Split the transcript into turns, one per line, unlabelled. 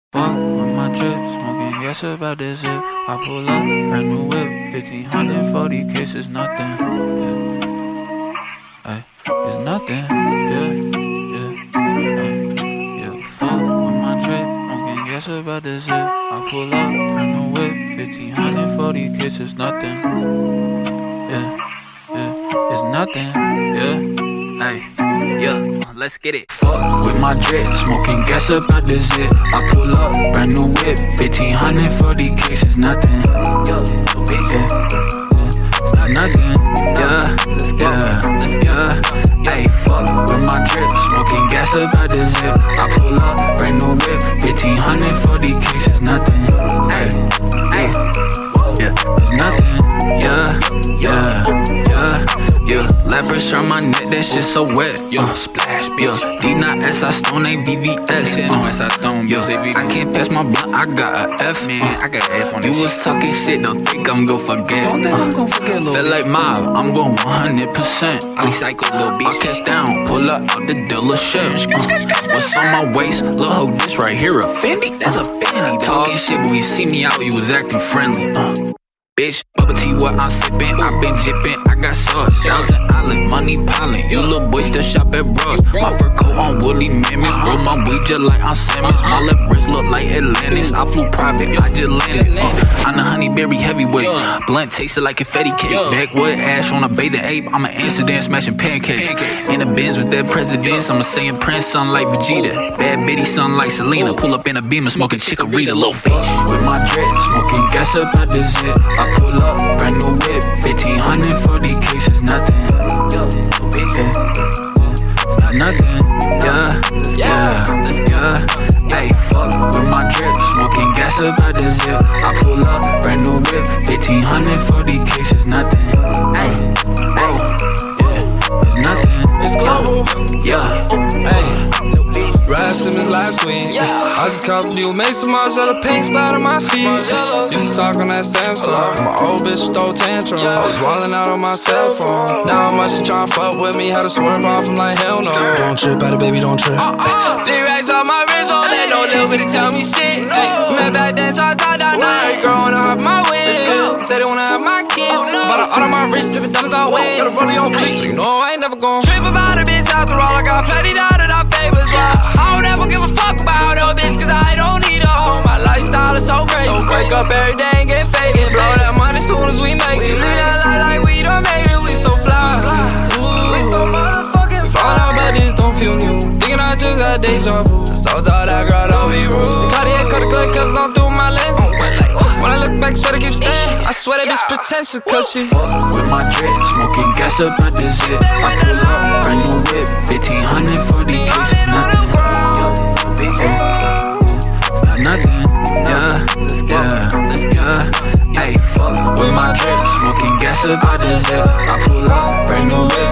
Fuck with my drip, smoking gas about this zip. I pull up, brand new whip, 1540 cases, nothing. Yeah, ay, it's nothing. Yeah. Fuck with my drip, smoking gas about this zip. I pull up, brand new whip, 1540 cases, nothing. Yeah, it's nothing. Yeah, ay. Yeah, let's get it. Fuck with my drip, smoking gas about the zip. I pull up, brand new whip, 1540 cases, nothing. Yeah, it's nothing. Yeah. Hey, fuck with my drip, smoking gas about the zip. I pull up, brand new whip, 1540 cases, nothing. Hey, yeah, it's nothing. Yeah. Leverage on my neck, that shit so wet. Splash, bitch. D9S, I stone a VVS. I can't pass my blunt, I got a F. Man, I got an F on this. You was talking shit, don't think I'm gon' forget. Feel like mob, I'm going 100%. I psycho, little bitch. I catch down, pull up out the dealership. What's on my waist? Look, hold this right here, a Fendi? That's a Fendi. Talking shit, when you see me out, you was acting friendly. Bitch, bubble tea, what I'm sippin', I been jippin', I got sauce, Thousand Island, money piling, you little boy still shop at Ross. My fur coat on Woody Mammoth, roll my weed just like I'm Simmons. My left wrist look like Atlantis, I flew private, I just landed. I'm the honeyberry heavyweight, blunt tasted like confetti cake. Backwood ash on a bathing ape, I'm an Amsterdam smashing pancakes. In the Benz with that presidents, I'm a saying Prince, son like Vegeta. Bad bitty, son like Selena, pull up in a Beamer, smoking Chikorita, little bitch. With my drip, smoking gas up out the zip. I pull up, brand new whip, 1540 cases, nothing. It's nothing. Yeah. Hey, fuck with my drip, smoking gas about the zip. I pull up, brand new whip, 1540 cases, nothing. Hey, yeah, it's nothing. It's global. Yeah, hey.
Rad Simmons last week. I just copped new Mason Margiela, pink splat on my feet. Used to talk on that Samsung. My old bitch throw tantrum. I was wildin' out on my cell phone. Now how much she tryna fuck with me? Had to swerve off, I'm like hell no. Don't trip, baby, baby, don't trip. 3 racks on my wrist, all that no little bitty tell me shit. Man, back then tryna talk that night. Girl wanna have my whip. Said they wanna have my kids. Bought all of my wrist, drippin' diamonds all wet. Got a rollie on fleek, so you know I ain't never gon' trip about a bitch after all. I got plenty down that I favors, I don't ever give a fuck about no bitch, cause I don't need a home. My lifestyle is so crazy. Wake up every day and get faded. Blow that money soon as we make it. Live that life like we done made it. We so fly. We so motherfucking fly. Fall out, but this don't feel new. Thinking I just had deja vu. I saw that girl, don't be rude. Cartier cut the clip, cause on through my lenses. When I look back, swear to keep staying. I swear that bitch pretentious, cause she
fuck with my drip, smoking gas up at the zip. I pull up, brand new whip, 1540 cases, nothing. Hey, fuck with my drip, smoking gas up out the zip. I pull up, brand new whip,